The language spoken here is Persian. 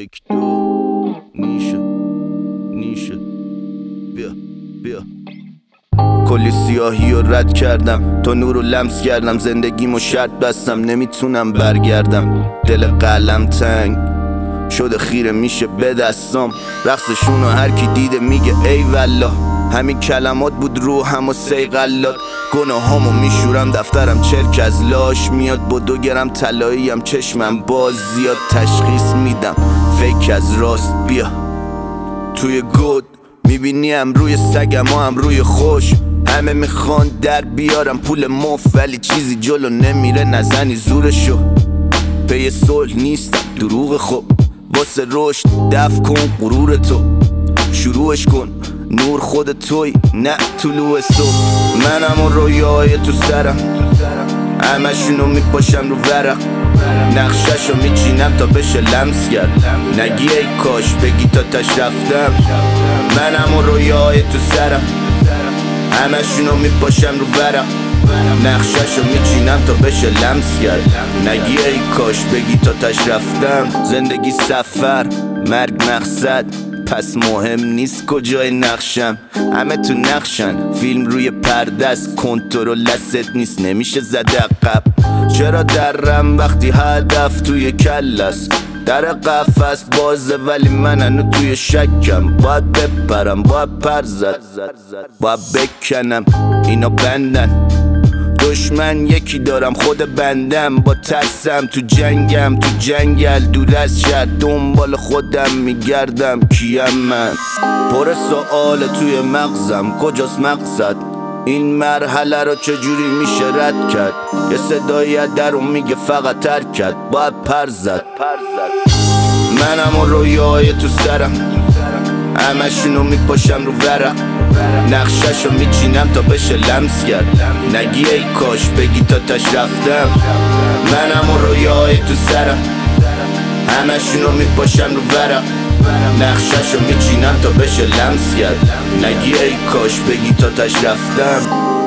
یک دو نیشه بیا کلی سیاهی رو رد کردم، تا نور رو لمس کردم، زندگیمو شرط بستم، نمیتونم برگردم. دل قلم تنگ شده خیره میشه به دستام، رقصشونو هر کی دیده میگه ای والله. همین کلمات بود روحم و سیقلات، گناهامو میشورم دفترم چرک از لاش میاد. با 2 گرم طلاییم چشمم باز زیاد، تشخیص میدم فیک از راست. بیا توی گود میبینیم روی سگم و هم روی خوش، همه میخوان در بیارم پول مف، ولی چیزی جلو نمیره نزنی زورشو. پی صلح نیستم دروغ خوب، واسه رشد دفع کن غرور تو، شروعش کن نور خود توی نه طلوع صبح. منم و رویای تو سرم، همشونو میپاشم رو ورق، نقششو میچینم تا بشه لمس کرد، نگی ای کاش بگی تا تش رفتم. منم و رویای تو سرم، همشونو میپاشم رو ورق، نقششو میچینم تا بشه لمس کرد، نگی ای کاش بگی تا تش رفتم. زندگی سفر، مرگ مقصد، پس مهم نیست کجای نقشم، همه تو نقشن، فیلم روی پرده است، کنترل دستت نیست نمیشه زده عقب. چرا درم وقتی هدف توی کل است، در قفس بازه ولی من هنو توی شکم، باید بپرم باید پر زد، باید بکنم اینا بندن. دشمن یکی دارم خود بندم، با ترسم تو جنگم، تو جنگل دور از شهر دنبال خودم میگردم. کیم من پر سوال توی مغزم، کجاست مقصد این مرحله رو چجوری میشه رد کرد. یه صدایی در اون میگه فقط ترکت باید پر زد. منم و رویای تو سرم، همشونو میپاشم رو ورق، نقششو میچینم تا بشه لمس کرد، نگی ای کاش بگی تا تش رفتم. منم و رویای تو سرم، همشونو میپاشم رو ورق، نقششو میچینم تا بشه لمس کرد، نگی ای کاش بگی تا تش رفتم.